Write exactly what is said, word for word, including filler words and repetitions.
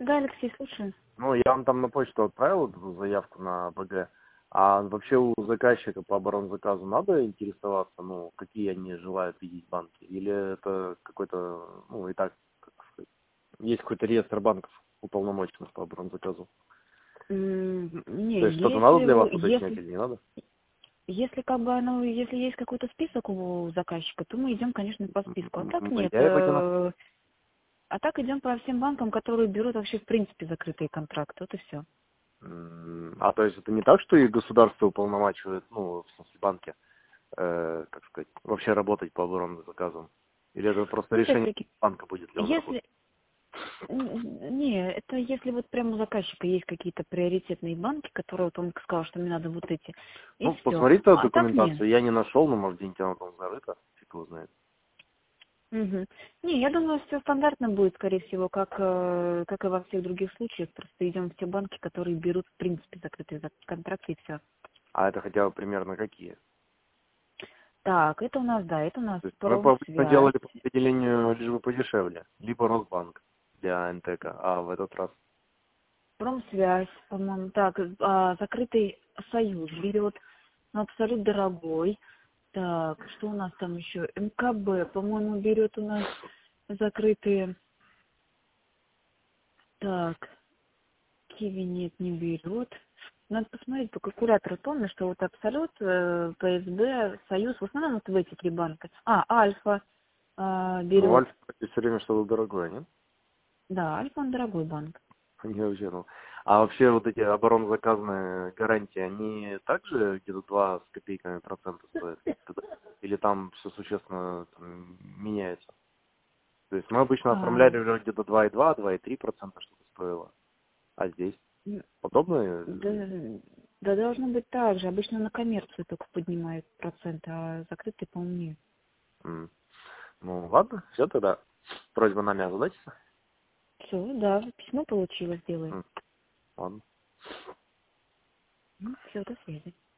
Да, Алексей, слушаю. Ну, я вам там на почту отправил эту заявку на БГ. А вообще у заказчика по оборонзаказу надо интересоваться, ну, какие они желают видеть банки? Или это какой-то, ну, и так, как сказать, есть какой-то реестр банков уполномоченных по оборонзаказу? М, Не, То есть что-то надо если, для вас вы- уточнять если, или не надо? если как бы оно, если есть какой-то список у заказчика, то мы идем, конечно, по списку. А так М, нет. Я его не нашел. э, А так идем по всем банкам, которые берут вообще в принципе закрытые контракты. Вот и все. М, А то есть это не так, что и государство уполномачивает, ну, в смысле банки, э, как сказать, вообще работать по оборонным заказам? Или это просто Ну, решение опять-таки, банка будет, ли он работает? если... н- Не, это если вот прямо у заказчика есть какие-то приоритетные банки, которые вот он сказал, что мне надо вот эти, и Ну, все. посмотрите А так нет. документацию. Я не нашел, но, может, где-нибудь она там зарыта. Фиг его знает. Мгм. Не, я думаю, все стандартно будет, скорее всего, как, э, как и во всех других случаях. Просто идем в те банки, которые берут, в принципе, закрытые за- контракты и все. А это хотя бы примерно какие? Так, это у нас, да, это у нас То есть мы по- обычно промсвязь. делали по определению лишь бы подешевле. Либо Росбанк для НТК. А в этот раз... Промсвязь, по-моему. Так, а, закрытый союз берет, но абсолютно дорогой. Так, что у нас там еще? МКБ, по-моему, берет у нас закрытые. Так, Киви нет, не берет. Надо посмотреть по калькулятору. Помню, что вот Абсолют, э, ПСБ, Союз, в основном вот в эти три банка. А, Альфа э, Ну, берет. Альфа все время что-то дорогое, нет? Да, Альфа он дорогой банк. Не вообще, ну. А вообще вот эти оборонзаказные гарантии, они также где-то два с копейками процента стоят? Или там все существенно там, меняется? То есть мы обычно А, оформляли уже где-то два и два, два и три процента что-то стоило. А здесь м, подобное? да, да должно быть так же. Обычно на коммерцию только поднимают процент, а закрытый, по-моему, нет. М. Ну ладно, все тогда. Просьба нами озадачиться. Все, да, письмо получила, сделаем. М. Ладно. Все, до связи.